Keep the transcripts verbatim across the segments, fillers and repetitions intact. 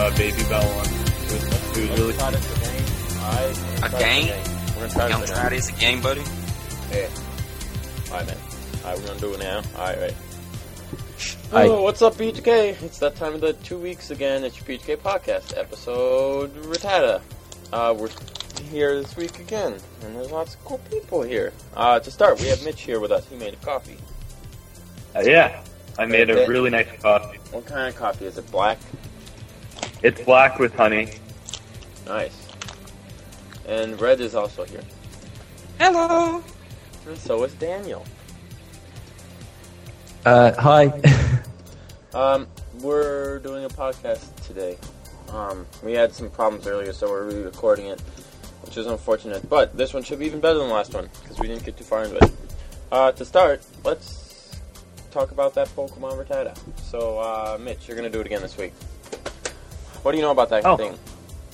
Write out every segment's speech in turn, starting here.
uh, Baby Bell one. It was, it was really Try this again. Alright. A gang? We're gonna try You this don't try again. this again, buddy? Yeah. Alright, man. Alright, we're gonna do it now. Alright, right. Hi. Oh, what's up, B H K? It's that time of the two weeks again. It's your B H K podcast, episode Rattata. Uh, we're here this week again, and there's lots of cool people here. Uh, to start, we have Mitch here with us. He made a coffee. Uh, yeah, I made a Okay. really nice coffee. What kind of coffee? Is it black? It's black with honey. Nice. And Red is also here. Hello! And so is Daniel. Uh, hi. Um, we're doing a podcast today. Um, we had some problems earlier, so we're re-recording it, which is unfortunate. But this one should be even better than the last one, because we didn't get too far into it. Uh, to start, let's talk about that Pokemon Rattata. So, uh, Mitch, you're going to do it again this week. What do you know about that Oh. thing?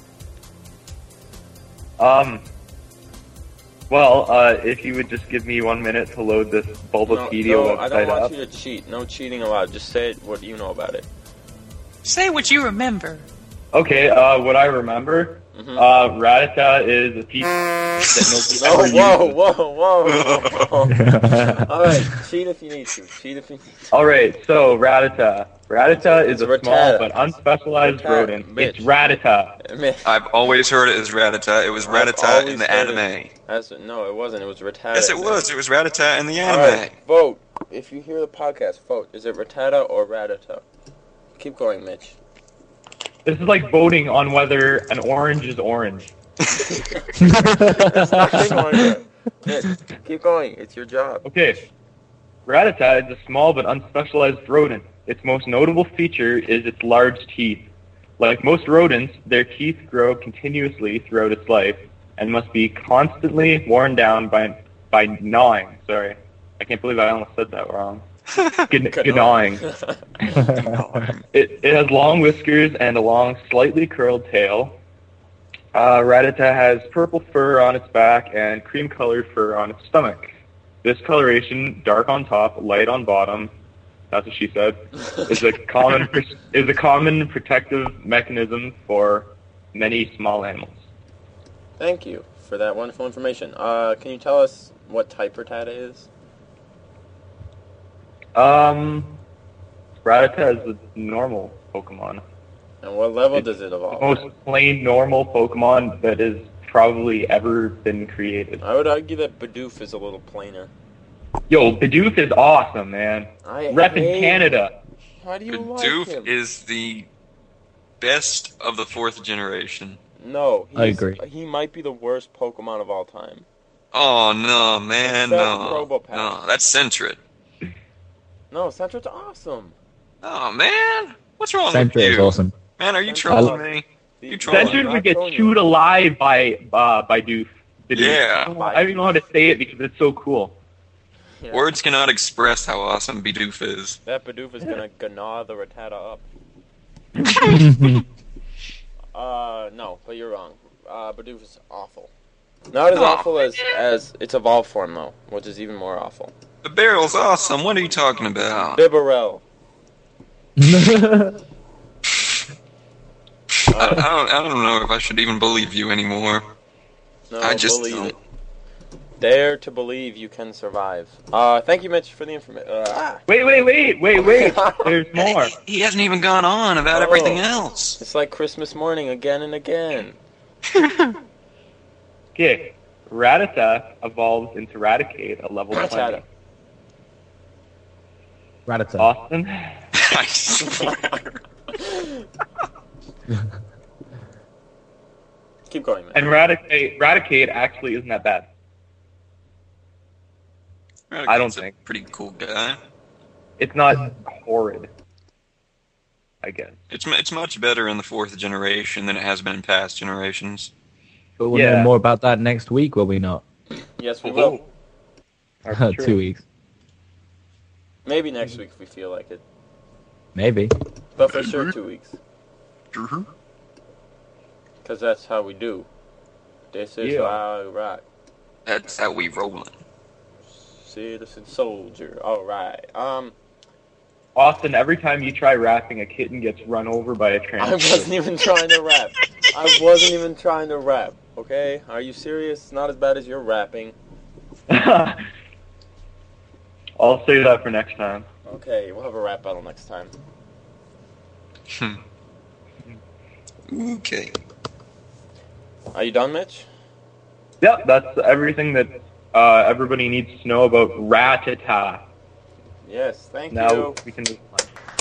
Um, well, uh, if you would just give me one minute to load this Bulbapedia no, no, I don't website want up. you to cheat. No cheating allowed. Just say it, what you know about it. Say what you remember. Okay, uh, what I remember, Mhm. uh, Rattata is a piece that Oh, nobody whoa, ever uses. whoa, whoa, whoa. Alright, cheat if you need to. Cheat if you need to. Alright, so Rattata. Rattata is It's a Rattata. small but unspecialized Rattata, rodent. bitch. It's Rattata. Mitch. I've always heard it as Rattata. It was I've Rattata always in the heard it. anime. As, no, it wasn't. It was Rattata. Yes, it was. It was Rattata in the anime. Alright, vote. If you hear the podcast, vote. Is it Rattata or Rattata? Keep going, Mitch. This is like voting on whether an orange is orange. There's nothing like that. Mitch, keep going. It's your job. Okay. Rattata is a small but unspecialized rodent. Its most notable feature is its large teeth. Like most rodents, their teeth grow continuously throughout its life and must be constantly worn down by by gnawing. Sorry. I can't believe I almost said that wrong. Gn- gnawing. It, it has long whiskers and a long, slightly curled tail. Uh, Rattata has purple fur on its back and cream-colored fur on its stomach. This coloration, dark on top, light on bottom, that's what she said, is a common is a common protective mechanism for many small animals. Thank you for that wonderful information. Uh, can you tell us what type Rattata is? Um, Rattata is a normal Pokemon. And what level It's does it The evolve? most plain normal Pokemon that has probably ever been created. I would argue that Bidoof is a little plainer. Yo, Bidoof is awesome, man. I Rep in hate- Canada. How do you like Bidoof him? is the best of the fourth generation. No, he's, I agree. He might be the worst Pokemon of all time. Oh, no, man, Except no. Probopass. No, that's Sentret. No, Sentret's awesome. Oh, man. What's wrong Sentry with you? is awesome. Man, are you Sentret- trolling me? The- You trolling. Sentry I'm would get trolling you. chewed alive by uh, by Doof. Bidoof. Yeah. I don't even know how to say it because it's so cool. Yeah. Words cannot express how awesome Bidoof is. That Bidoof is gonna gnaw the Rattata up. Uh, no, but you're wrong. Uh, Bidoof is awful. Not as Aw, awful as, as its evolved form, though, which is even more awful. The barrel's awesome. What are you talking about? Bibarel. I, I don't. I don't know if I should even believe you anymore. No, I just believe don't. it. Dare to believe you can survive. Uh, thank you, Mitch, for the information. Uh, ah. Wait, wait, wait, wait, wait. There's more. He hasn't even gone on about Oh. everything else. It's like Christmas morning again and again. Okay. Rattata evolves into Raticate at level Rattata. twenty. Rattata. Austin? I swear. Keep going, man. And Raticate, Raticate actually isn't that bad. I don't Raticate's a think. pretty cool guy. It's not horrid, I guess. It's mu- it's much better in the fourth generation than it has been in past generations. But we'll Yeah. know more about that next week, will we not? Yes, we Oh. will. That's true. Two weeks. Maybe next week if we feel like it. Maybe. But for sure, two weeks. Mm-hmm. Because that's how we do. This is Yeah. how we rock. That's how we rollin'. Citizen soldier. Alright. Um, Austin, every time you try rapping, a kitten gets run over by a I transport. wasn't even trying to rap. I wasn't even trying to rap. Okay? Are you serious? It's not as bad as your rapping. I'll save that for next time. Okay, we'll have a rap battle next time. Okay. Are you done, Mitch? Yep, that's everything that uh, everybody needs to know about Rattata. Yes, thank Now you. we can move on.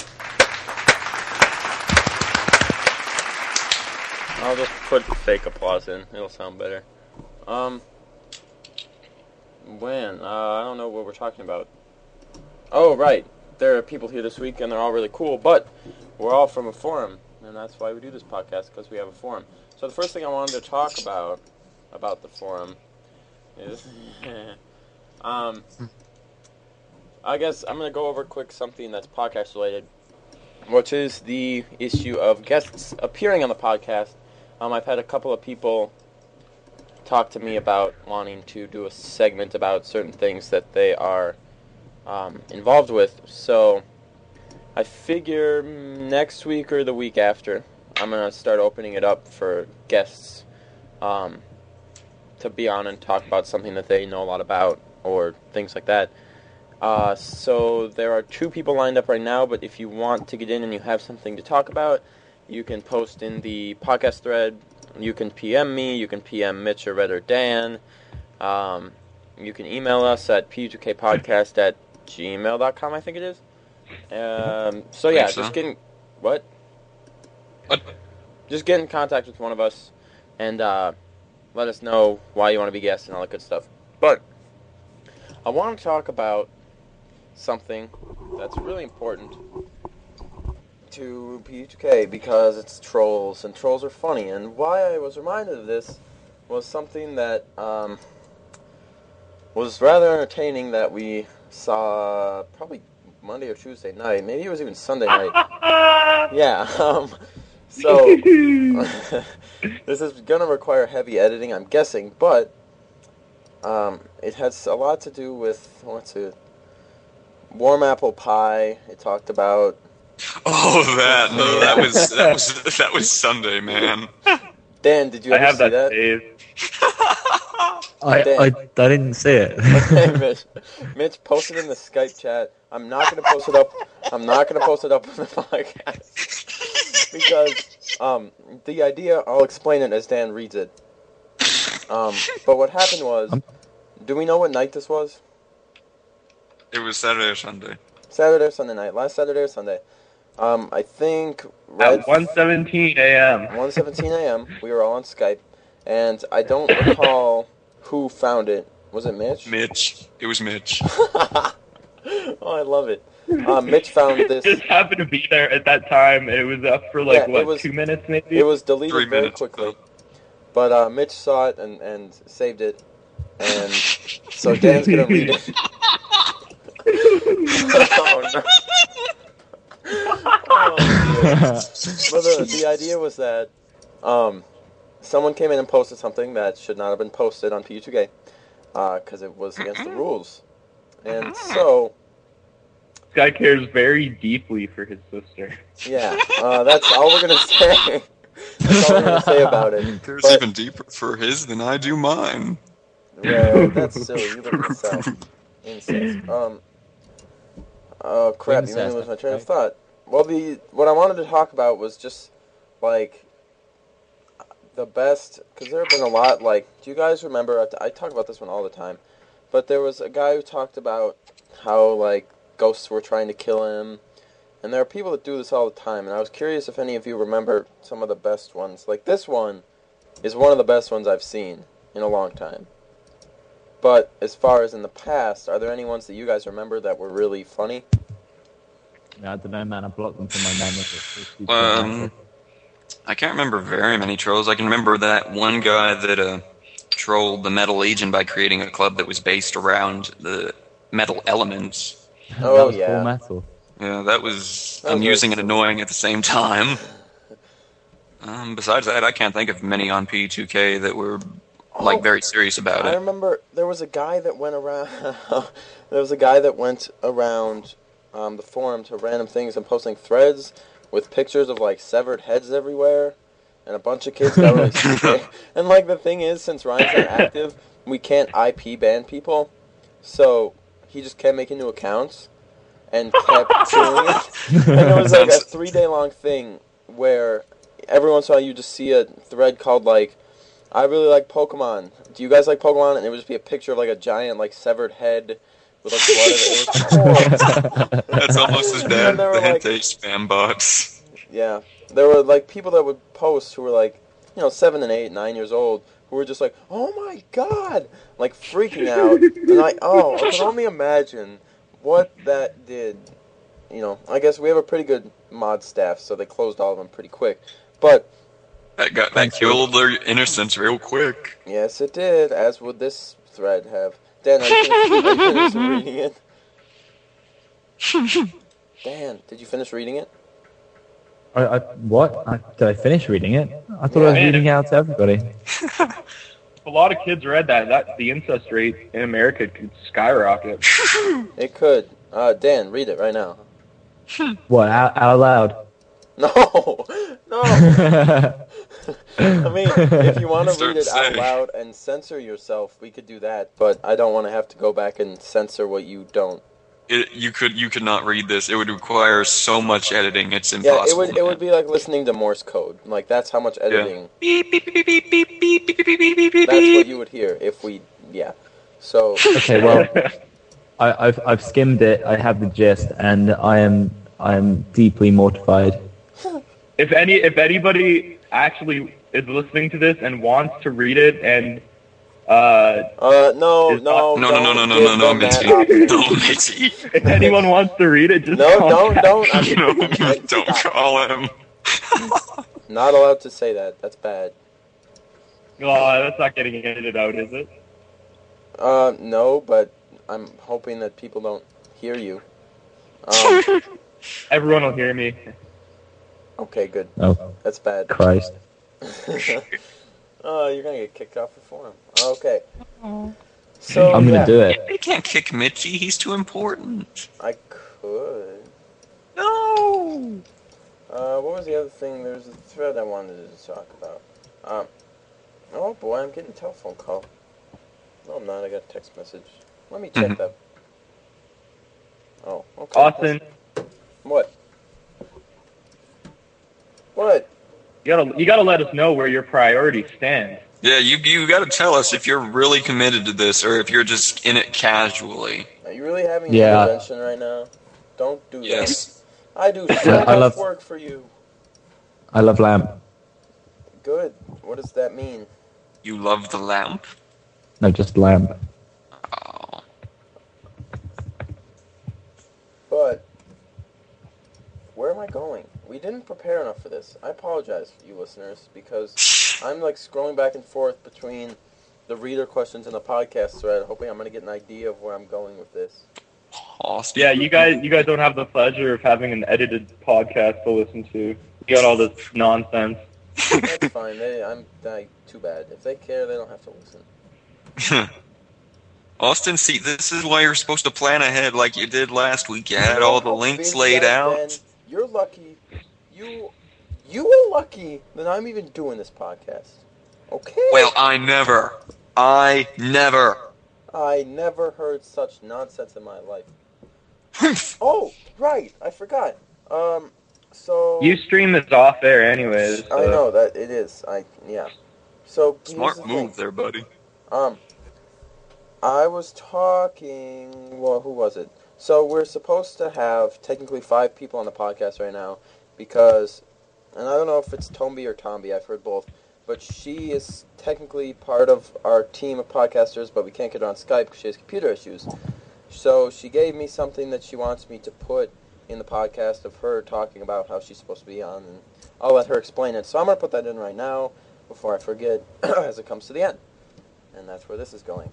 I'll just put fake applause in. It'll sound better. Um, when? Uh, I don't know what we're talking about. Oh, right. There are people here this week, and they're all really cool, but we're all from a forum, and that's why we do this podcast, because we have a forum. So the first thing I wanted to talk about, about the forum, is, um, I guess I'm going to go over quick something that's podcast related, which is the issue of guests appearing on the podcast. Um, I've had a couple of people talk to me about wanting to do a segment about certain things that they are um, involved with. So I figure next week or the week after, I'm going to start opening it up for guests um, to be on and talk about something that they know a lot about or things like that. Uh, so there are two people lined up right now, but if you want to get in and you have something to talk about, you can post in the podcast thread. You can P M me. You can P M Mitch or Red or Dan. Um, you can email us at p two k podcast at gmail dot com, I think it is. Um, so yeah, so. just getting... What? What? Just get in contact with one of us and uh, let us know why you want to be guests and all that good stuff. But I want to talk about something that's really important to P two K because it's trolls, and trolls are funny. And why I was reminded of this was something that um, was rather entertaining that we saw probably Monday or Tuesday night. Maybe it was even Sunday night. Yeah. Um, so this is going to require heavy editing, I'm guessing, but um, it has a lot to do with, what's it? Warm apple pie. It talked about. Oh, that no, that was that was that was Sunday, man. Dan, did you I ever have see that, that? saved. I, Dan. I, I didn't see it. Okay, Mitch. Mitch, post it in the Skype chat. I'm not going to post it up. I'm not going to post it up on the podcast because um, the idea. I'll explain it as Dan reads it. Um, but what happened was, do we know what night this was? It was Saturday or Sunday. Saturday or Sunday night. Last Saturday or Sunday. Um, I think Red At one seventeen a.m. one seventeen a.m. We were all on Skype, and I don't recall who found it. Was it Mitch? Mitch. It was Mitch. Oh, I love it. Um, Mitch found this. Just happened to be there at that time, and it was up for like, Yeah, it what, was- two minutes maybe? It was deleted Three very minutes. quickly, but uh, Mitch saw it and, and saved it, and so Dan's gonna read it. Oh, no. Oh, dear. But the, the idea was that um, someone came in and posted something that should not have been posted on P U two K because it was against the rules. And so, This guy cares very deeply for his sister. yeah, uh, that's all we're going to say. That's all we're going to say about it. There's But- even deeper for his than I do mine. Yeah, that's silly. You live in the South. Incest. Um, oh, crap. You made me Incest, lose my train of right? thought. Well, the what I wanted to talk about was just, like, the best, because there have been a lot, like, do you guys remember, I, I talk about this one all the time, but there was a guy who talked about how, like, ghosts were trying to kill him, and there are people that do this all the time, and I was curious if any of you remember some of the best ones. Like, this one is one of the best ones I've seen in a long time. But as far as in the past, are there any ones that you guys remember that were really funny? I don't know, man. I blocked them from my memory. It's too Um, I can't remember very many trolls. I can remember that one guy that uh, trolled the Metal Legion by creating a club that was based around the metal elements. Oh, that was yeah. Full Metal. Yeah, that was That was amusing very and annoying at the same time. Um, besides that, I can't think of many on P two K that were like Oh, very serious about I it. remember there was a guy that went around. There was a guy that went around um, the forum to random things and posting threads with pictures of like severed heads everywhere, and a bunch of kids got really scared. And like the thing is, since Ryan's not active, we can't I P ban people, so he just kept making new accounts and kept doing it. And it was like a three day long thing where every once in a while you just see a thread called like, I really like Pokemon. Do you guys like Pokemon? And it would just be a picture of like a giant like severed head with like blood in it. It was horrible. That's almost as bad as the like, hentai spam bots. Yeah. There were like people that would post who were like, you know, seven and eight, nine years old, who were just like, oh my god, like freaking out. And like, oh, I can only imagine what that did. You know, I guess we have a pretty good mod staff, so they closed all of them pretty quick. But that got that killed their innocence real quick. Yes, it did, as would this thread have. Dan, are you finished, are you finished reading it? Dan, did you finish reading it? I, I, what? I, did I finish reading it? I thought Yeah, I was man, reading if- it out to everybody. A lot of kids read that. That the incest rate in America could skyrocket. It could. Uh, Dan, read it right now. What, out, out loud? No! No! I mean, if you want to Start read it out saying. loud and censor yourself, we could do that, but I don't want to have to go back and censor what you don't. It, you could you could not read this. It would require so much editing. It's Yeah, impossible. it would it would be like listening to Morse code. Like, that's how much editing. Beep, beep, beep, beep, beep, beep, beep, beep, beep, beep, beep, That's what beep. you would hear if we, yeah. So, Okay, well, I, I've I've skimmed it. I have the gist, and I am I am deeply mortified. If any, if anybody actually is listening to this and wants to read it, and uh, uh, no, Is no, No, no, no, no, no, don't no, no, give them Mitzi. that option. No, Mitzi. if anyone wants to read it, just No, don't, contact don't. me. I'm- No, don't call him. Not allowed to say that. That's bad. Oh, that's not getting edited out, is it? Uh, no, but I'm hoping that people don't hear you. Um, Everyone will hear me. okay, good. Oh, That's bad. Christ. Oh, you're gonna get kicked off the forum. Okay. So I'm gonna yeah, do it. They can't kick Mitzi. He's too important. I could. No. Uh, what was the other thing? There's a thread I wanted to talk about. Um, oh boy, I'm getting a telephone call. No, I'm not. I got a text message. Let me check Mhm. that. Oh, okay. Austin, What? What? you gotta you gotta let us know where your priorities stand. Yeah, you you got to tell us if you're really committed to this or if you're just in it casually. Are you really having Yeah. intervention right now? Don't do Yes. that. I do so I much love- work for you. I love lamp. Good. What does that mean? You love the lamp. No, just lamp. Oh. But where am I going? We didn't prepare enough for this. I apologize, you listeners, because I'm like scrolling back and forth between the reader questions and the podcast thread, hoping I'm going to get an idea of where I'm going with this. Austin. Yeah, you guys you guys don't have the pleasure of having an edited podcast to listen to. You got all this nonsense. That's fine. They, I'm I, too bad. If they care, they don't have to listen. Austin, see, this is why you're supposed to plan ahead like you did last week. You had all the How links busy laid I've out. been. You're lucky. You you are lucky that I'm even doing this podcast. Okay? Well, I never. I never. I never heard such nonsense in my life. Oh, right. I forgot. Um, so You stream this off air anyways. I so- know that it is. I yeah. So here's Smart the move thing. there, buddy. Um, I was talking. Well, who was it? So we're supposed to have technically five people on the podcast right now because, and I don't know if it's Tomby or Tomby. I've heard both, but she is technically part of our team of podcasters, but we can't get her on Skype because she has computer issues. So she gave me something that she wants me to put in the podcast of her talking about how she's supposed to be on, and I'll let her explain it. So I'm going to put that in right now before I forget as it comes to the end. And that's where this is going.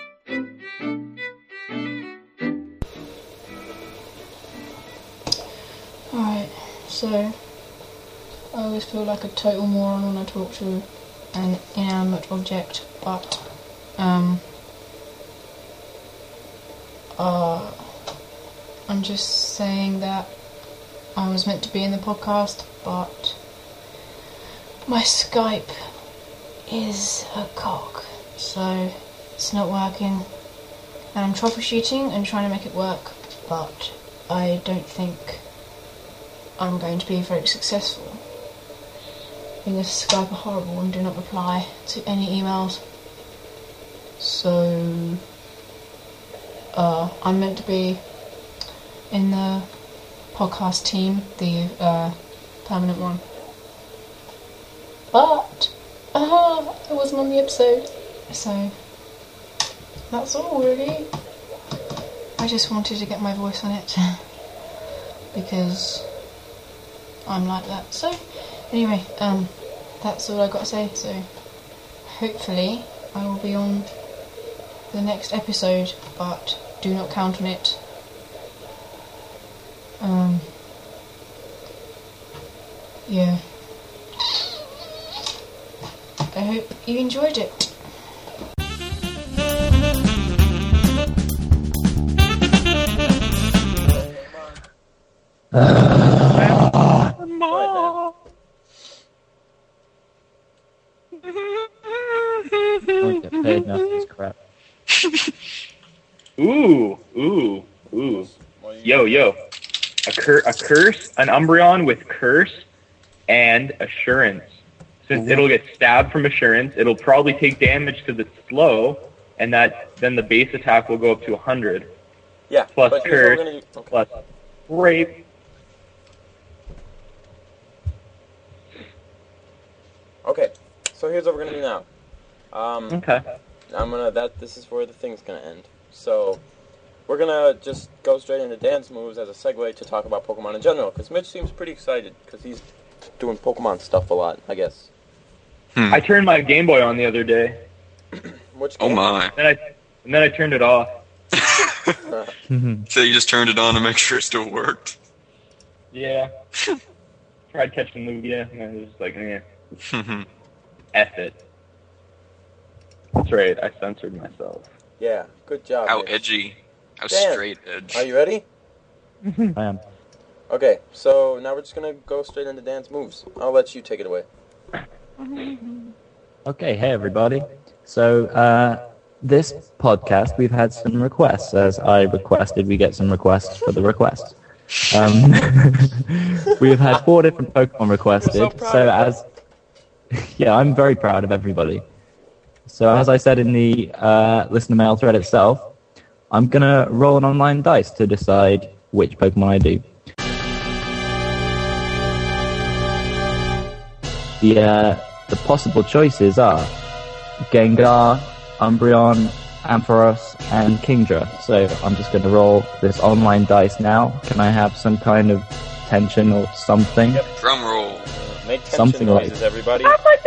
Alright, so I always feel like a total moron when I talk to an inanimate object, but um uh I I'm just saying that I was meant to be in the podcast, but my Skype is a cock, so it's not working. And I'm troubleshooting and trying to make it work, but I don't think I'm going to be very successful. Because Skype are horrible and do not reply to any emails. So, uh, I'm meant to be in the podcast team, the uh, permanent one. But, uh, I wasn't on the episode, so that's all really. I just wanted to get my voice on it, because I'm like that. So, anyway, um, that's all I got to say, so hopefully I will be on the next episode, but do not count on it. Um, yeah. I hope you enjoyed it. Don't get paid enough for this crap. Ooh, ooh, ooh. Yo, yo. A, cur- a curse, an Umbreon with curse and assurance. Since it'll get stabbed from assurance, it'll probably take damage because it's slow, and that then the base attack will go up to one hundred. Yeah. Plus but here's curse, what we're gonna do. Okay. plus rape. Okay. So here's what we're gonna do now. Um, Okay. I'm gonna that. This is where the thing's gonna end. So we're gonna just go straight into dance moves as a segue to talk about Pokemon in general. Because Mitch seems pretty excited because he's doing Pokemon stuff a lot, I guess. Hmm. I turned my Game Boy on the other day, Which Oh game? my. and I and then I turned it off. So you just turned it on to make sure it still worked. Yeah. Tried catching Lugia, and I was just like, eh, F it. That's right, I censored myself. Yeah. Good job. How Mitch. edgy. How Dan, straight edge. Are you ready? I am. Okay. So now we're just gonna go straight into dance moves. I'll let you take it away. Okay, hey everybody. So, uh, this podcast, we've had some requests, as I requested we get some requests for the requests. Um, we've had four different Pokemon requested, We're so proud so of as... Yeah, I'm very proud of everybody. So as I said in the uh, listener mail thread itself, I'm going to roll an online dice to decide which Pokemon I do. The, uh, the possible choices are Gengar, Umbreon, Ampharos, and Kingdra. So I'm just going to roll this online dice now. Can I have some kind of tension or something? Yep. Drum roll. Make tension Something like- noises, everybody.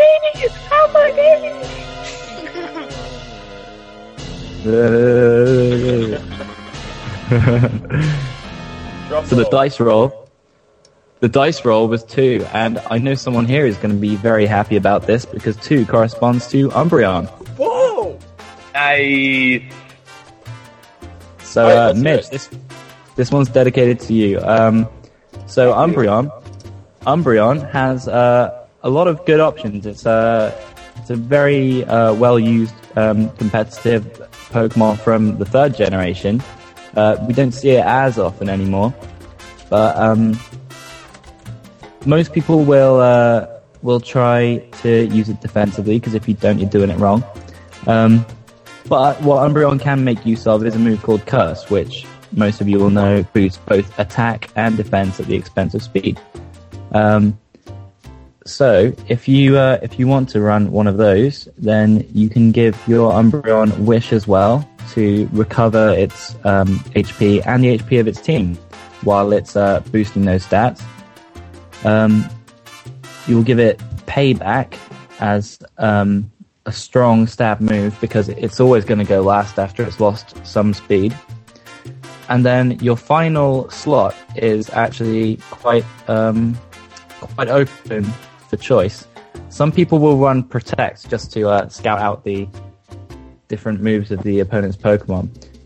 Drum So the roll. dice roll, the dice roll was two, and I know someone here is going to be very happy about this because two corresponds to Umbreon. Whoa! Nice. So, Alright, uh, let's hear Mitch, it. this this one's dedicated to you. Um, so Umbreon, Umbreon has uh, a lot of good options. It's a it's a very uh, well used um, competitive Pokemon from the third generation. Uh, we don't see it as often anymore, but um, most people will uh, will try to use it defensively because if you don't, you're doing it wrong. Um, but what Umbreon can make use of is a move called Curse, which most of you will know boosts both attack and defense at the expense of speed. Um, so if you uh, if you want to run one of those, then you can give your Umbreon Wish as well to recover its um, H P and the H P of its team while it's uh, boosting those stats. Um, you will give it Payback as um, a strong stab move because it's always going to go last after it's lost some speed. And then your final slot is actually quite um, quite open for choice. Some people will run Protect just to uh, scout out the different moves of the opponent's Pokemon. But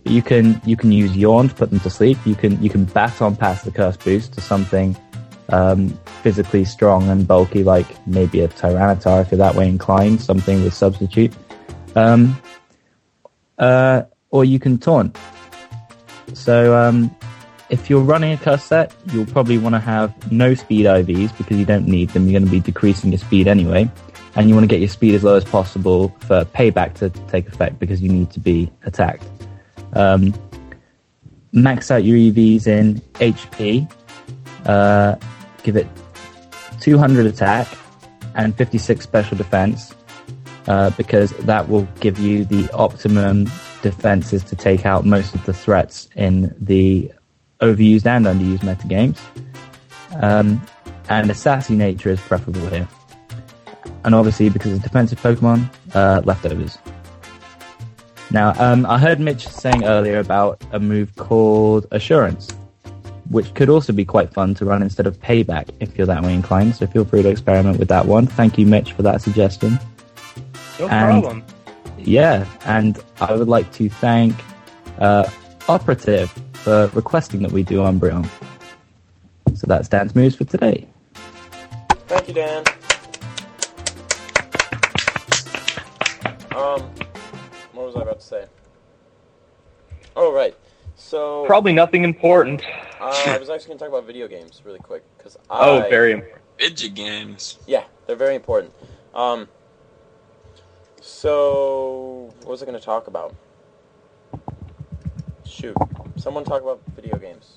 you can you can use Yawn to put them to sleep. You can you can baton pass the curse boost to something um, physically strong and bulky, like maybe a Tyranitar if you're that way inclined, something with substitute. Um, uh, or you can taunt. So um, if you're running a curse set, you'll probably want to have no speed I Vs because you don't need them. You're going to be decreasing your speed anyway. And you want to get your speed as low as possible for payback to take effect because you need to be attacked. Um, max out your E Vs in H P. Uh, give it two hundred attack and fifty-six special defense uh, because that will give you the optimum defenses to take out most of the threats in the overused and underused metagames. Um, and a sassy nature is preferable here. And obviously, because it's defensive Pokemon, uh, leftovers. Now, um, I heard Mitch saying earlier about a move called Assurance, which could also be quite fun to run instead of Payback if you're that way inclined. So feel free to experiment with that one. Thank you, Mitch, for that suggestion. No and, problem. Yeah, and I would like to thank uh, Operative for requesting that we do Umbreon. So that's Dan's moves for today. Thank you, Dan. Um, what was I about to say? Oh, right. So Probably nothing important. uh, I was actually going to talk about video games really quick because I. Oh, very important. Video games. Yeah, they're very important. Um. So what was I going to talk about? Shoot, someone talk about video games.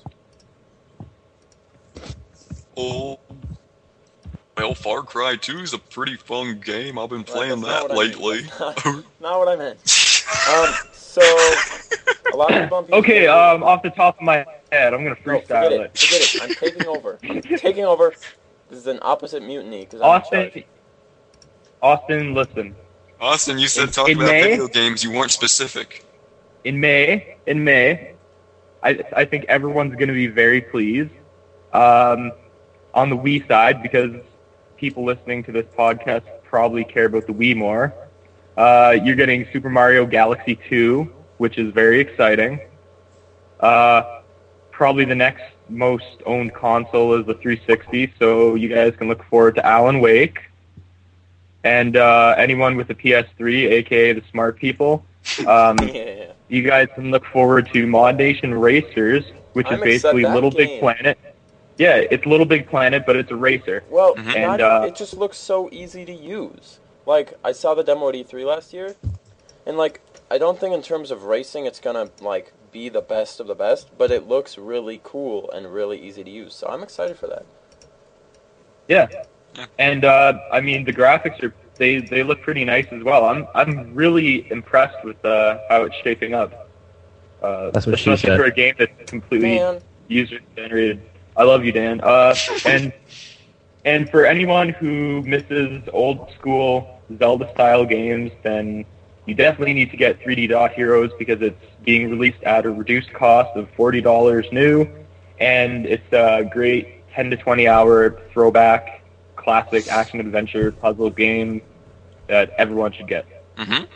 Oh, well, Far Cry two is a pretty fun game. I've been Right, playing that's not that what I mean. lately. That's Not, not what I meant. Um, so a lot of people on P C Okay, um, off the top of my head, I'm gonna no, freestyle forget it. it. Forget it. I'm taking over. I'm taking over. This is an opposite mutiny because I'm in charge. Austin, Austin, listen. Austin, you said In- talk in about May? video games. You weren't specific. In May, in May, I I think everyone's gonna be very pleased. Um, on the Wii side, because people listening to this podcast probably care about the Wii more. Uh, you're getting Super Mario Galaxy two, which is very exciting. Uh, probably the next most owned console is the three sixty, so you guys can look forward to Alan Wake. And uh, anyone with a P S three, aka the smart people, um, Yeah, yeah. you guys can look forward to Mod Nation Racers, which I'm is basically excited that Little game. Big Planet. Yeah, it's Little Big Planet, but it's a racer. Well, Mhm. not And, even- uh, it just looks so easy to use. Like, I saw the demo at E three last year, and, like, I don't think in terms of racing it's gonna, like, be the best of the best, but it looks really cool and really easy to use, so I'm excited for that. Yeah. Yeah. And, uh, I mean, the graphics are, they, they look pretty nice as well. I'm I'm really impressed with uh, how it's shaping up. Uh, That's what she especially said. for a game that's completely Man, user-generated. I love you, Dan. Uh, and and for anyone who misses old school Zelda-style games, then you definitely need to get three D Dot Heroes because it's being released at a reduced cost of forty dollars new, and it's a great ten to twenty hour throwback classic action-adventure puzzle game that everyone should get. Mm-hmm.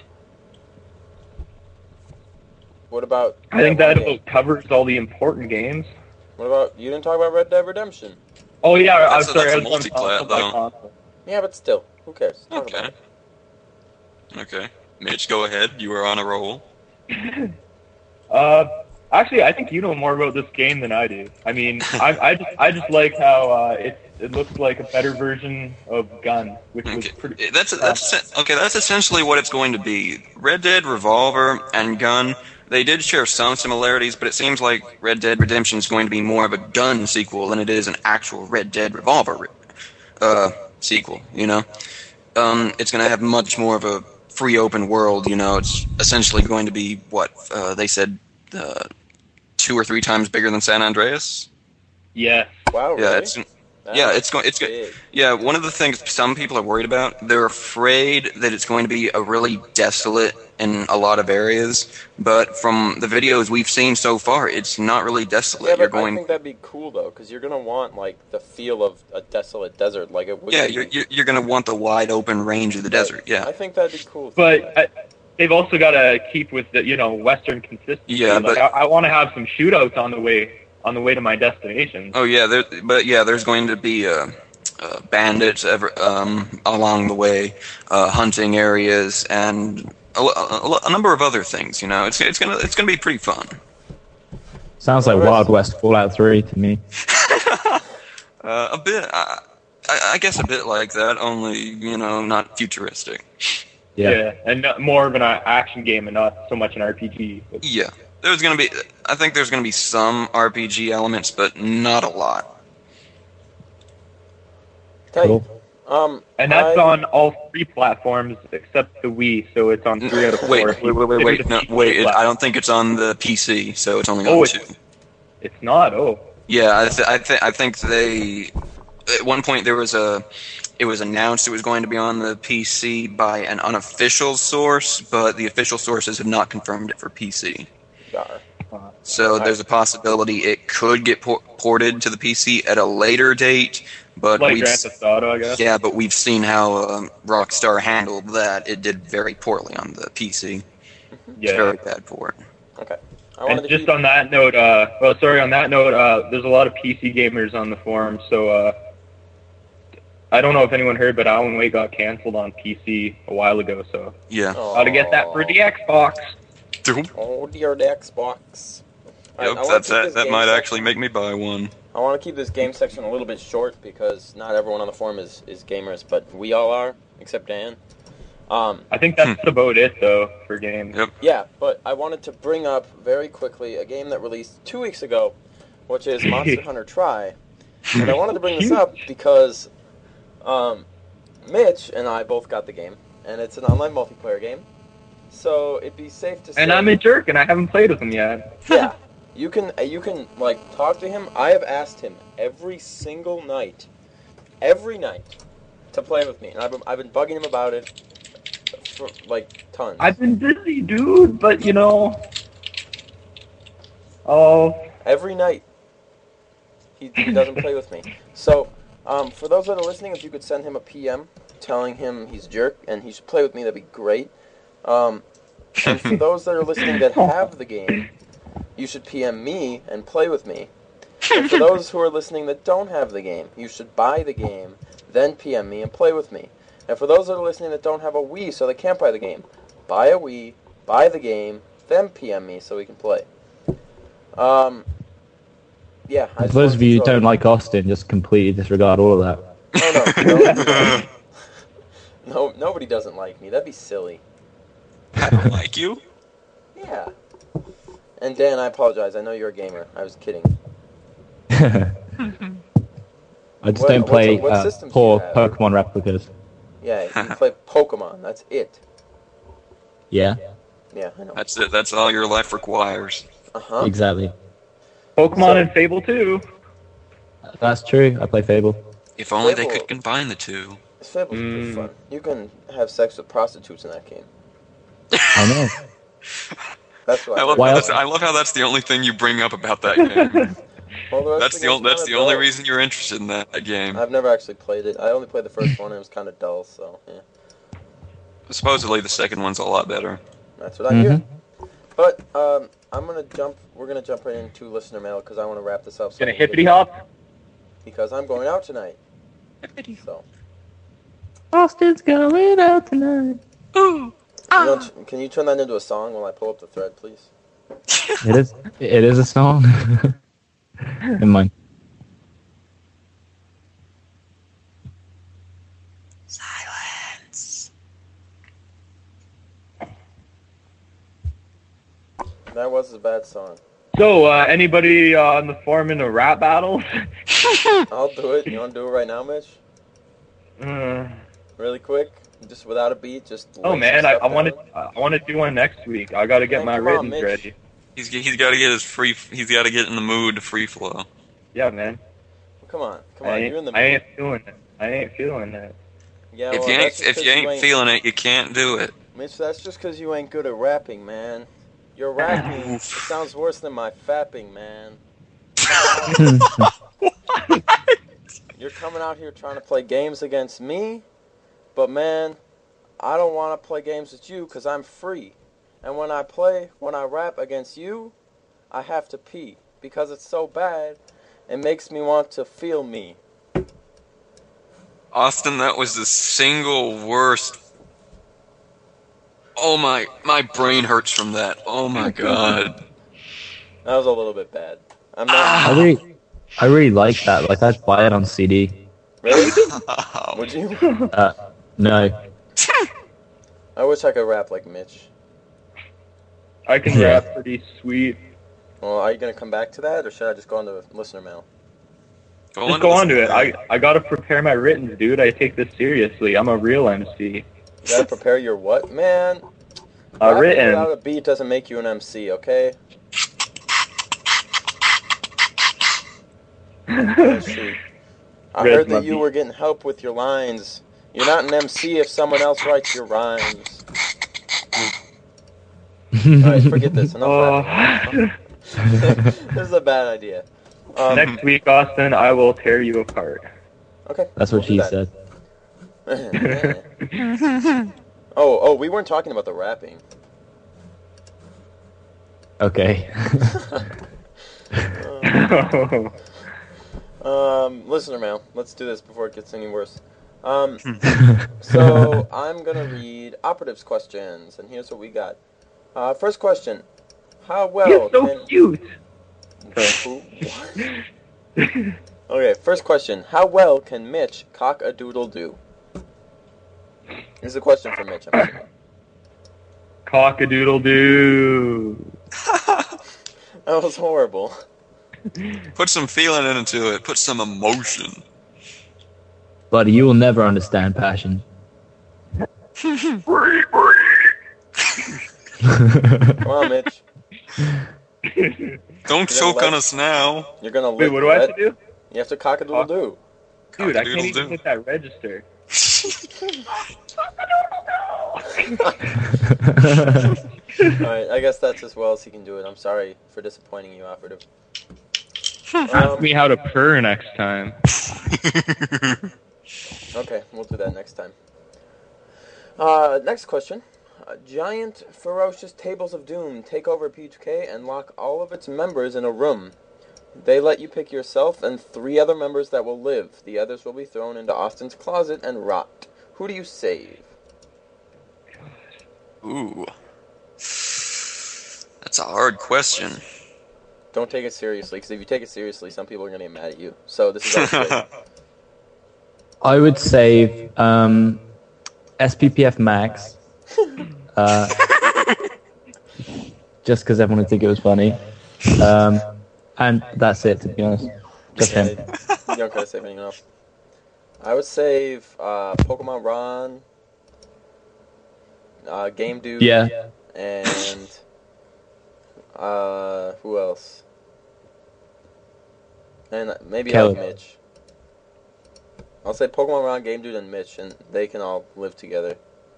what about... I think one that game? about covers all the important games. What about... You didn't talk about Red Dead Redemption. Oh, yeah, I'm That's a- sorry. that's a I was on multiplayer, top of my though. console. Yeah, but still, who cares? Talk Okay. about it. Okay. Mitch, go ahead. You were on a roll. Uh, actually, I think you know more about this game than I do. I mean, I, I just I just like how uh, it it looks like a better version of Gun, which was Okay. pretty. That's that's okay. That's essentially what it's going to be. Red Dead Revolver and Gun. They did share some similarities, but it seems like Red Dead Redemption is going to be more of a Gun sequel than it is an actual Red Dead Revolver uh, sequel. You know, um, it's going to have much more of a free open world. You know, it's essentially going to be what uh, they said, uh, two or three times bigger than San Andreas. Yes. Wow, really? Yeah, it's yeah, That's it's going. It's go- big. yeah. One of the things some people are worried about, they're afraid that it's going to be a really desolate in a lot of areas. But from the videos we've seen so far, it's not really desolate. Yeah, you're but I going. think that'd be cool, though, because you're going to want, like, the feel of a desolate desert, like it would Yeah, be. you're you're, you're going to want the wide open range of the desert. I Yeah. think that'd be cool. But I, they've also got to keep with the, you know, Western consistency. Yeah, like, but- I, I want to have some shootouts on the way on the way to my destination. Oh yeah, there, but yeah, there's going to be uh, uh, bandits ever, um, along the way, uh, hunting areas, and a, a, a number of other things. You know, it's it's gonna it's gonna be pretty fun. Sounds like Wild West Fallout three to me. Uh, a bit, uh, I, I guess, a bit like that. Only you know, not futuristic. Yeah. Yeah, and not, more of an uh, action game and not so much an R P G. But Yeah, there's gonna be. I think there's gonna be some R P G elements, but not a lot. Tight. Cool. Um, And that's I- on all three platforms except the Wii, so it's on three out of four. Wait, wait, wait, wait, wait. No, wait. It, I platform. don't think it's on the P C, so it's only on Oh, two. it's, it's not. Oh, Yeah, I, th- I, th- I think they. At one point, there was a. It was announced it was going to be on the P C by an unofficial source, but the official sources have not confirmed it for P C. Dar. So there's a possibility it could get por- ported to the P C at a later date, but like we've Grand Theft Auto, I guess. yeah, but we've seen how um, Rockstar handled that. It did very poorly on the P C. It's Yeah. very bad for it. Okay. I wanted And to just keep, on that note, uh, well, sorry, on that note, uh, there's a lot of P C gamers on the forum, so uh, I don't know if anyone heard, but Alan Wake got canceled on P C a while ago, so Yeah. gotta get that for the Xbox. Oh dear, the Xbox. Alright, Yep, I wanna that's keep that. this That game might section- actually make me buy one. I want to keep this game section a little bit short because not everyone on the forum is, is gamers, but we all are, except Dan. Um, I think that's about it, though, for games. Yep. yeah, but I wanted to bring up very quickly a game that released two weeks ago, which is Monster Hunter Tri. And I wanted to bring this up because um, Mitch and I both got the game, and it's an online multiplayer game. So it'd be safe to say... And I'm a jerk, and I haven't played with him yet. Yeah, you can uh, you can like talk to him. I have asked him every single night, every night, to play with me, and I've been, I've been bugging him about it for like tons. I've been busy, dude, but, you know... Oh, Every night, he, he doesn't play with me. So, um, for those that are listening, if you could send him a P M telling him he's a jerk and he should play with me, that'd be great. Um, and for those that are listening that have the game, you should P M me and play with me. And for those who are listening that don't have the game, you should buy the game, then P M me and play with me. And for those that are listening that don't have a Wii, so they can't buy the game, buy a Wii, buy the game, then P M me so we can play. Um, yeah. I For just those wanted of to you who throw- don't like Austin, just completely disregard all of that. Oh, no, no, no, nobody doesn't like me. That'd be silly. I don't like you. Yeah. And Dan, I apologize. I know you're a gamer. I was kidding. I just What- don't what- play what uh, systems do poor you have? Pokemon replicas. Yeah, you play Pokemon. That's it. Yeah, Yeah, I know. That's it. That's all your life requires. Uh huh. exactly. Pokemon So- and Fable too. That's true. I play Fable. If only they Fable. could combine the two. Fable's pretty Mm. fun. You can have sex with prostitutes in that game. I know. That's what I I, love, heard. Why how else- that's, I love how that's the only thing you bring up about that game. Well, the rest That's of the game's only. That's kinda the only dull. reason you're interested in that, that game. I've never actually played it. I only played the first one. And it was kind of dull, so yeah. Supposedly the second one's a lot better. That's what I hear. Mm-hmm. But um, I'm gonna jump. We're gonna jump right into listener mail because I want to wrap this up. so Gonna I can hippity get- hop. Because I'm going out tonight. So Austin's going out tonight. you don't- can you turn that into a song while I pull up the thread, please? It is. It is a song. Never mind. Silence. That was a bad song. So, uh, anybody uh, on the forum in a rap battle? I'll do it. You want to do it right now, Mitch? Uh, Really quick, just without a beat, just. oh lay man, some I, stuff I want to. down. I want to do one next week. I got to get Man, my come on, written Mitch. ready. He's he's got to get his free. He's got to get in the mood to free flow. Yeah, man. Come on, come I on, ain't, you're in the I mood. ain't feeling it. I ain't feeling it. Yeah, if well, you ain't that's just if 'cause you ain't feeling it, you can't do it. Mitch, that's just because you ain't good at rapping, man. Your rapping it sounds worse than my fapping, man. You're coming out here trying to play games against me, but man, I don't want to play games with you because I'm free. And when I play, when I rap against you, I have to pee. Because it's so bad, it makes me want to feel me. Austin, that was the single worst. Oh my, my brain hurts from that. Oh my god. That was a little bit bad. I'm not. I really, I really like that. Like, I'd buy it on C D. Really? Would you? Uh, no. I wish I could rap like Mitch. I can Yeah. rap pretty sweet. Well, are you going to come back to that, or should I just go on to listener mail? Go Just go on to it. I, I gotta prepare my written, dude. I take this seriously. I'm a real M C. You gotta prepare your what? Man, Uh, rapping written. without a beat doesn't make you an M C, okay? Oh, shoot. I Red heard that Monkey. you were getting help with your lines. You're not an M C if someone else writes your rhymes. Alright, forget this. Enough Oh. rapping. This is a bad idea. Um, Next week, Austin, I will tear you apart. okay. That's what we'll she do said. that. oh, oh, we weren't talking about the rapping. Okay. Um, listener mail. Let's do this before it gets any worse. Um, so I'm gonna read operatives questions, and here's what we got. Uh, first question: How well You're so can? cute. Who- okay, first question: How well can Mitch cock a doodle do? This is a question for Mitch. I'm assuming. Cock-a-doodle-doo. That was horrible. Put some feeling into it. Put some emotion. Buddy, you will never understand passion. Come on, Mitch. Don't You choke gonna on let- us now. You're gonna Wait, lick what do I have red- to do? You have to cock a doodle do. Dude, I can't even Cock-a-doodle-doo. hit that register. Alright, I guess that's as well as he can do it. I'm sorry for disappointing you, operative. Ask Um, me how to purr next time. okay, we'll do that next time. Uh, next question. Uh, giant, ferocious tables of doom take over P H K and lock all of its members in a room. They let you pick yourself and three other members that will live. The others will be thrown into Austin's closet and rot. Who do you save? Ooh. That's a hard question. Don't take it seriously, because if you take it seriously, some people are going to get mad at you. So this is all straight. I would save um, S P P F Max. Uh, just because everyone would think it was funny. Um, and that's it, to be honest. Just him. You don't gotta save anything else. I would save uh, Pokemon Ron, uh, Game Dude, Yeah. and uh, who else? And maybe Kelly. like Mitch. I'll say Pokemon Ron, Game Dude, and Mitch, and they can all live together.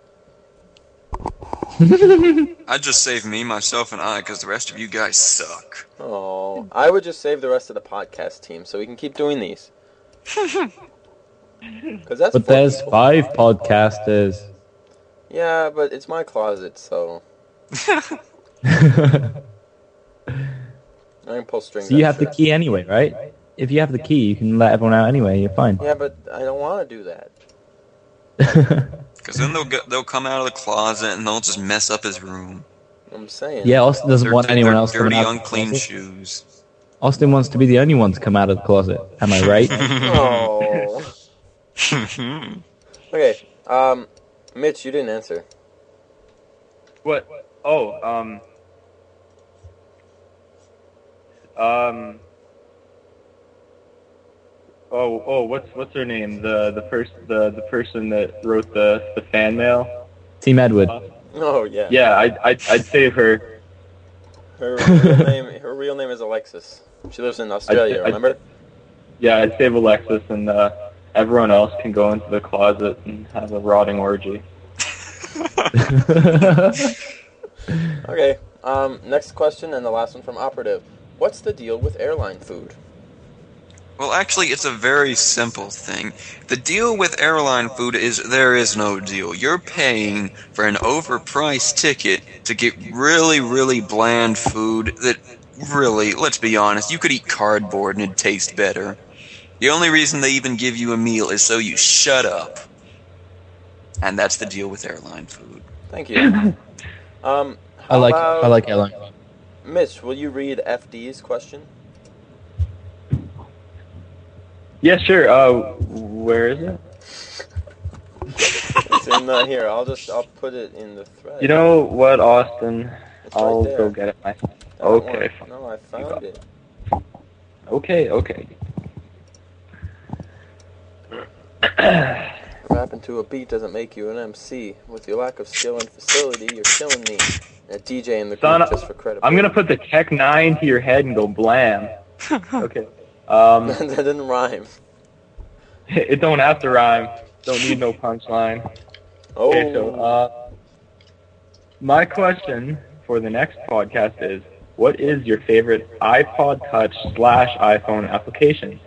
I'd just save me, myself, and I, because the rest of you guys suck. Oh, I would just save the rest of the podcast team so we can keep doing these. Because that's. But four there's people. five podcasters. Yeah, but it's my closet, so So I can pull strings. you out have the shit. key anyway, right? If you have the key, you can let everyone out anyway. You're fine. Yeah, but I don't want to do that. Because then they'll get, they'll come out of the closet and they'll just mess up his room. I'm saying. Yeah, Austin doesn't Their, want anyone their else coming dirty, out of the unclean closet. shoes. Austin wants to be the only one to come out of the closet. Am I right? Oh. Okay. Um, Mitch, you didn't answer. What? Oh, um... Um... Oh, oh, what's what's her name? The the first the the person that wrote the the fan mail. Team Edward. Oh yeah. Yeah, I'd I'd, I'd save her. Her real name. Her real name is Alexis. She lives in Australia. I- I- remember? Yeah, I'd save Alexis, and uh, everyone else can go into the closet and have a rotting orgy. Okay. Um, next question and the last one from Operative. What's the deal with airline food? Well, actually, it's a very simple thing. The deal with airline food is there is no deal. You're paying for an overpriced ticket to get really, really bland food that really, let's be honest, you could eat cardboard and it'd taste better. The only reason they even give you a meal is so you shut up. And that's the deal with airline food. Thank you. Um, I like about, I like airline. Mitch, will you read F D's question? Yeah, sure. Uh, where is it? It's in the, here, I'll just, I'll put it in the thread. You know what, Austin? It's right I'll there. go get it myself. Don't Okay, worry. fine. No, I found it. Okay, okay. Rapping to a beat doesn't make you an M C. With your lack of skill and facility, you're killing me. And a D J in the Son, group just for credit. I'm gonna put the Tech nine to your head and go blam. Okay. Um, That didn't rhyme. it don't have to rhyme. Don't need no punchline. Oh. Okay, so uh, my question for the next podcast is, what is your favorite iPod Touch slash iPhone application?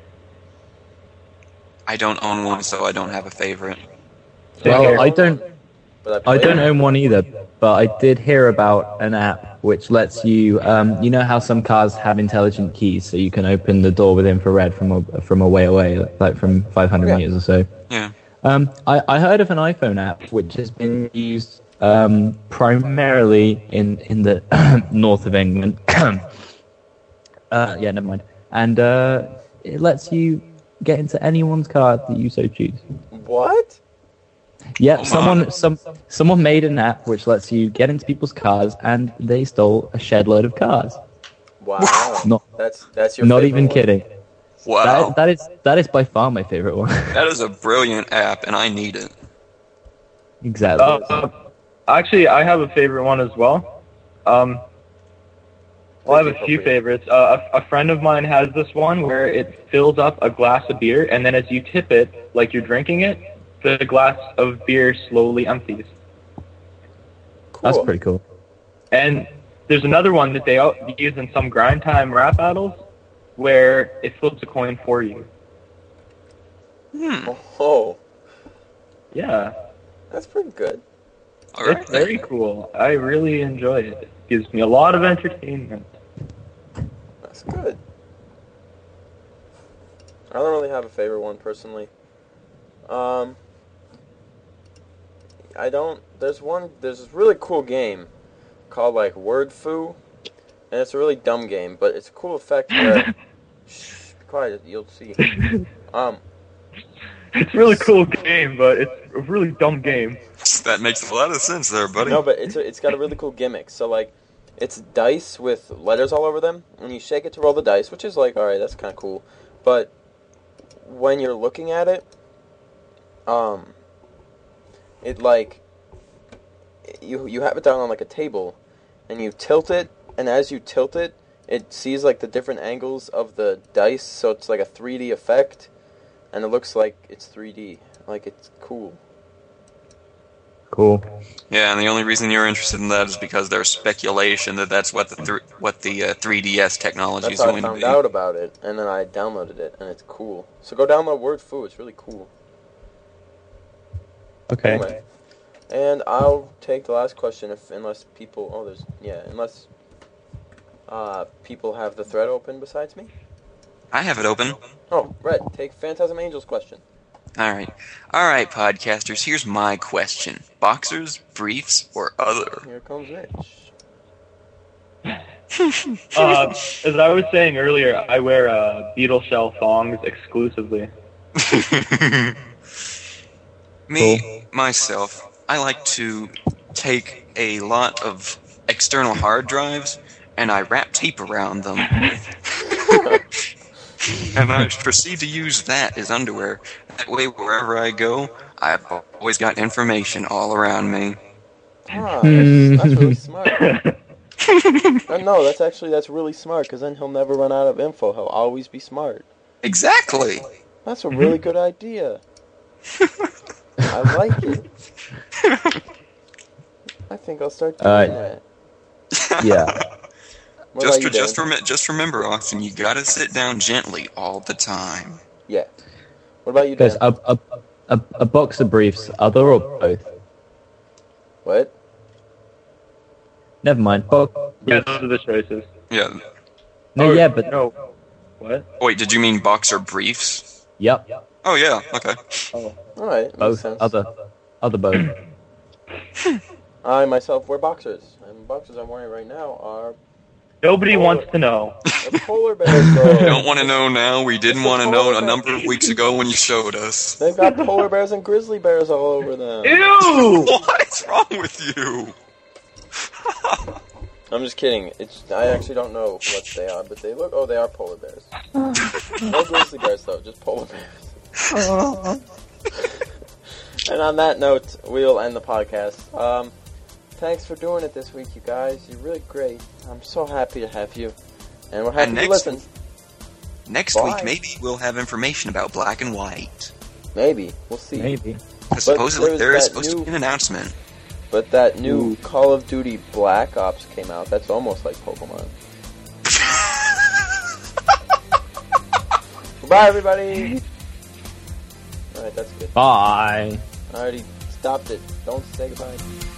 I don't own one, so I don't have a favorite. Same here. Well, I don't But I played don't it. own one either, but I did hear about an app which lets you, um, you know how some cars have intelligent keys, so you can open the door with infrared from a, from a way away, like from five hundred Okay. meters or so. Yeah. Um, I, I heard of an iPhone app which has been used um, primarily in, in the north of England. uh, yeah, never mind. And uh, it lets you get into anyone's car that you so choose. What? Yeah, Oh, someone my. some someone made an app which lets you get into people's cars, and they stole a shed load of cars. Wow. Not That's that's your not favorite even one? kidding. Wow. That, that is that is by far my favorite one. That is a brilliant app, and I need it. Exactly. Uh, actually, I have a favorite one as well. Um, well, I have a few favorites. Uh, a, a friend of mine has this one where it fills up a glass of beer, and then as you tip it, like you're drinking it, the glass of beer slowly empties. Cool. That's pretty cool. And there's another one that they out- use in some grind time rap battles where it flips a coin for you. Hmm. Oh, Yeah, that's pretty good. All right. it's very cool. I really enjoy it. It gives me a lot of entertainment. That's good. I don't really have a favorite one personally. Um, I don't. There's one. There's this really cool game called like Word Foo, and it's a really dumb game, but it's a cool effect where. Shh, be quiet. You'll see. Um, It's a really cool game, but it's a really dumb game. That makes a lot of sense there, buddy. no, but it's a, it's got a really cool gimmick. So like, it's dice with letters all over them, and you shake it to roll the dice, which is like, all right, that's kind of cool. But when you're looking at it, um, it like you you have it down on like a table, and you tilt it, and as you tilt it, it sees like the different angles of the dice, so it's like a three D effect, and it looks like it's three D, like it's cool. Cool. Yeah, and the only reason you're interested in that is because there's speculation that that's what the th- what the uh, three D S technology That's is how I going to found be. out about it, and then I downloaded it, and it's cool. So go download Word Foo, it's really cool. Okay. Anyway, and I'll take the last question if unless people oh there's yeah unless uh people have the thread open besides me. I have it open. Oh, Red, take Phantasm Angel's question. All right. All right, podcasters, here's my question. Boxers, briefs, or other? Here comes Mitch. Uh, as I was saying earlier, I wear uh, Beetle Shell thongs exclusively. Me, myself, I like to take a lot of external hard drives and I wrap tape around them. And I proceed to use that as underwear. That way, wherever I go, I've always got information all around me. Ah, that's, that's really smart. Uh, no, that's actually that's really smart because then he'll never run out of info. He'll always be smart. Exactly. That's a really good idea. I like it. I think I'll start doing Uh, that. Yeah. What Just, about you, just, Dan? rem- just remember, Austin, you gotta sit down gently all the time. Yeah. What about you, Guys, Dan? a, a, a, a box of briefs, other or both? What? Never mind. Bo- Yeah, those are the choices. Yeah. no, Oh, yeah, but no. What? Wait, did you mean boxer briefs? yep, Oh yeah. Okay. Oh. All right. Makes both, sense. other, other both. I myself wear boxers, and the boxers I'm wearing right now are Nobody Polar- wants to know. they're polar bears. Though. You don't want to know now. We didn't It's a want to know polar a bear. number of weeks ago when you showed us. They've got polar bears and grizzly bears all over them. Ew! What's wrong with you? I'm just kidding. It's I actually don't know what they are, but they look. Oh, they are polar bears. No grizzly bears though, just polar bears. And on that note, we'll end the podcast. Um, thanks for doing it this week, you guys. You're really great. I'm so happy to have you, and we're happy And to next- listen. Next Bye. week, maybe we'll have information about black and white. Maybe we'll see. Maybe. Because supposedly there's there is that supposed to new- be an announcement. But that new Call of Duty Black Ops came out. That's almost like Pokemon. Goodbye, everybody. All right, that's good. Bye. I already stopped it. Don't say goodbye.